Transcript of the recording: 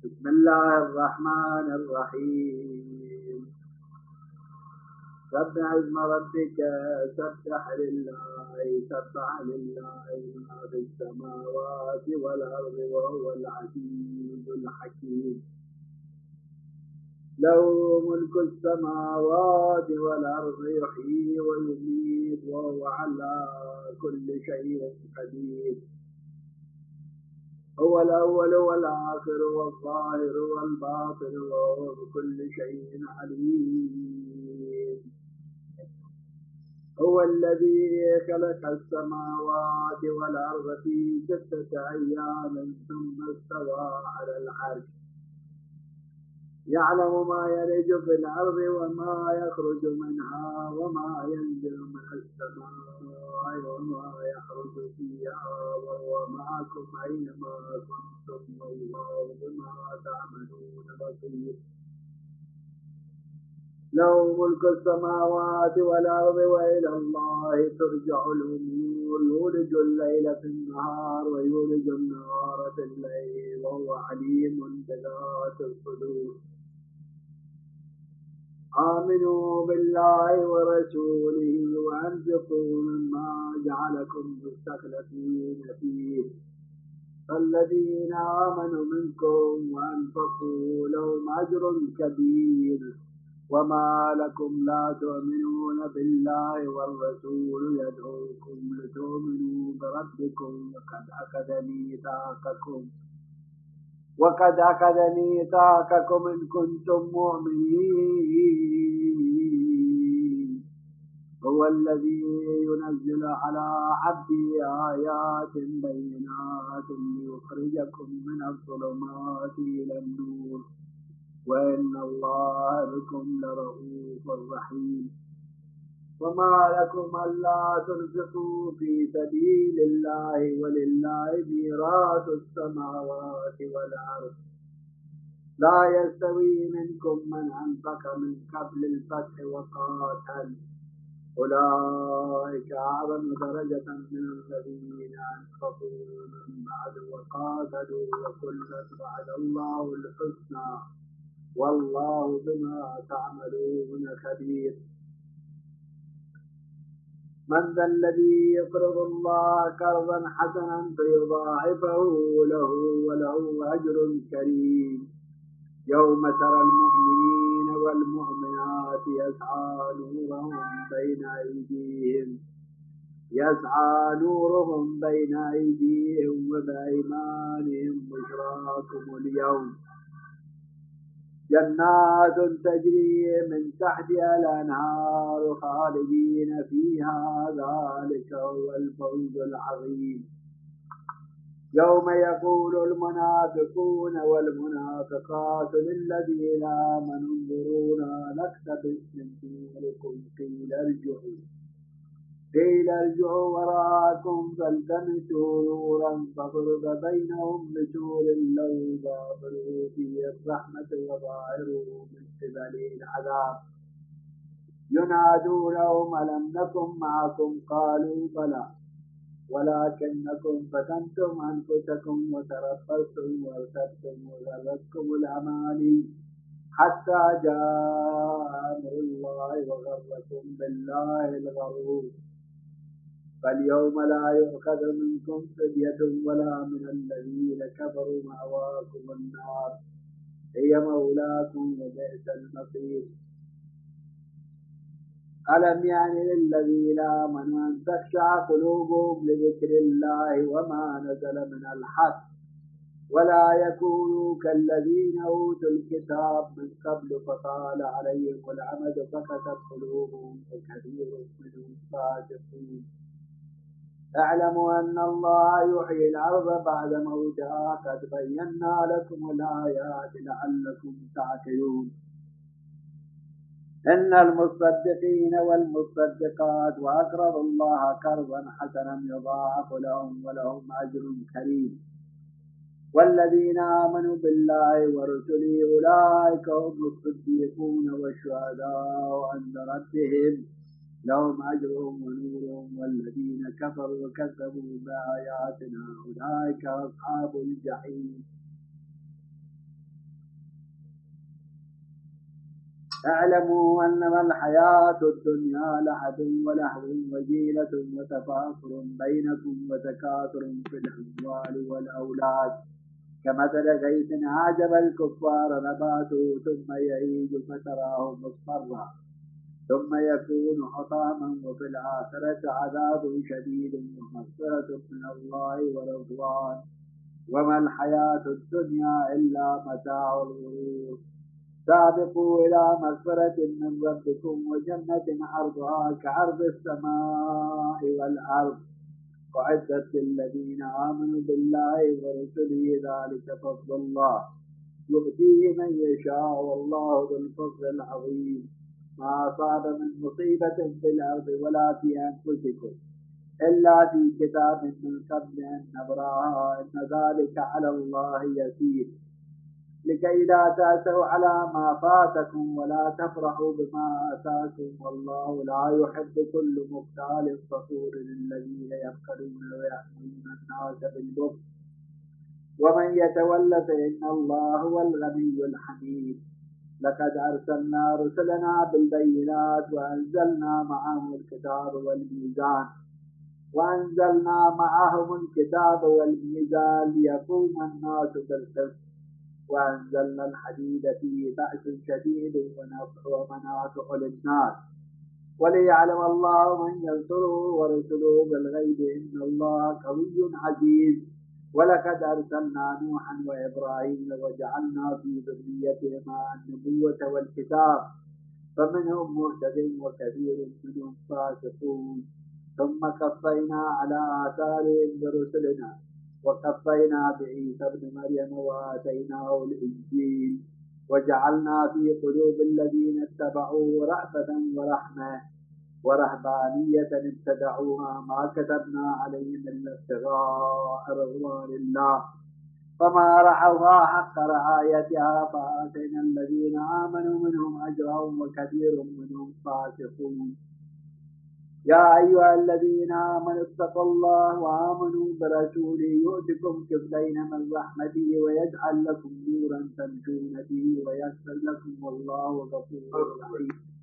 بسم الله الرحمن الرحيم سبح اسم ربك سبح لله ما في السماوات والأرض وهو العزيز الحكيم له ملك السماوات والأرض يحيي ويميت وهو على كل شيء قدير هو الأول والآخر والظاهر والباطن وهو بكل شيء عليم هو الذي خلق السماوات والأرض في 6 أيام ثم استوى على العرش يعلم ما يلج في الأرض وما يخرج منها وما ينزل من السماء وما يخرج فيها وهو معكم أينما كنتم والله بما تعملون بصير له ملك السماوات والأرض وإلى الله ترجع الأمور يولج الليل في النهار ويولج النهار في الليل وهو عليم بذات الصدور آمنوا بالله ورسوله وأنفقوا مما جعلكم مستخلفين فيه فالذين آمنوا منكم وأنفقوا لهم أجر كبير وما لكم لا تؤمنون بالله والرسول يدعوكم لتؤمنوا بربكم وقد أخذ ميثاقكم إن كنتم مؤمنين هو الذي ينزل على عبده آيات بينات ليخرجكم من الظلمات إلى النور وإن الله بكم لرؤوف رحيم وما لكم ألا تنفقوا في سبيل الله ولله ميراث السماوات والأرض لا يستوي منكم من أنفق من قبل الفتح وقاتل أولئك أعظم درجة من الذين أنفقوا من بعد وقاتلوا وكلا وعد الله الحسنى والله بما تعملون خبير من ذا الذي يقرض الله قرضا حسنا فيضاعفه له وله أجر كريم يوم ترى المؤمنين والمؤمنات يسعى نورهم بين أيديهم وبأيمانهم بشراكم اليوم جنات تجري من تحتها الأنهار خالدين فيها ذلك هو الفوز العظيم يوم يقول المنافقون والمنافقات للذين آمنوا انظرونا نقتبس من نوركم قيل ارجعوا وراءكم فالتمسوا نورا فضرب بينهم بسور له باب فيه الرحمة وظاهره من قبله العذاب ينادونهم ألم نكن معكم قالوا بلى ولكنكم فتنتم أنفسكم وتربصتم وارتبتم وغرتكم الأماني حتى جاء أمر الله وغركم بالله الغرور فاليوم لا يؤخذ منكم فدية ولا من الذين كفروا مأواكم النار هي مولاكم وبئس المصير ألم يعني للذين آمنوا أن تخشع قلوبهم لذكر الله وما نزل من الحق ولا يكونوا كالذين أوتوا الكتاب من قبل فطال عليهم الأمد فقست قلوبهم وكثير منهم فاسقون اعلموا أن الله يحيي الأرض بعد موتها قد بينا لكم الآيات لعلكم تعقلون إن المصدقين والمصدقات وأقرضوا الله قرضا حسنا يضاعف لهم ولهم أجر كريم والذين آمنوا بالله ورسله أولئك هم الصديقون والشهداء عند ربهم لهم أجرهم ونورهم والذين كفروا وكذبوا بآياتنا أولئك أصحاب الجحيم اعلموا أنما الحياة الدنيا لعب ولهو وزينة وتفاخر بينكم وتكاثر في الأموال والأولاد كمثل غيث أعجب الكفار نباته ثم يهيج فتراه مصفرا ثم يكون حطاما وفي الآخرة عذاب شديد ومغفرة من الله ورضوان وما الحياة الدنيا إلا متاع الغرور. سابقوا إلى مغفرة من ربكم وجنة عرضها كعرض السماء والأرض أعدت للذين آمنوا بالله ورسله ذلك فضل الله يؤتيه من يشاء والله ذو الفضل العظيم. ما أصاب من مصيبة في الأرض ولا في أنفسكم إلا في كتاب من قبل أن نبراها إن ذلك على الله يسير لكي لا تأسوا على ما فاتكم ولا تفرحوا بما آتاكم والله لا يحب كل مختال فخور الذين يبخلون ويأمرون الناس بالبخل ومن يتول فإن الله هو الغني الحميد. لقد أرسلنا رسلنا بالبينات وأنزلنا معهم الكتاب والميزان ليقوم الناس بالقسط وأنزلنا الحديد فيه بأس شديد ومنافع للناس وليعلم الله من ينصره ورسله بالغيب إن الله قوي عزيز. ولقد أرسلنا نوحا وإبراهيم وجعلنا في ذريتهما النبوة والكتاب فمنهم مهتد وكثير منهم فاسقون ثم قفينا على آثارهم برسلنا وقفينا بعيسى ابن مريم وآتيناه الإنجيل وجعلنا في قلوب الذين اتبعوه رأفة ورحمة ورهبانية ابتدعوها ما كتبنا عليهم إلا ابتغاء رضوان الله فما رعوها حق رعايتها فآتينا الذين آمنوا منهم أجرهم وكثير منهم فاسقون. يا أيها الذين آمنوا اتقوا الله وآمنوا برسوله يؤتكم كفلين من رحمته ويجعل لكم نورا تمشون به ويغفر لكم والله غفور رحيم.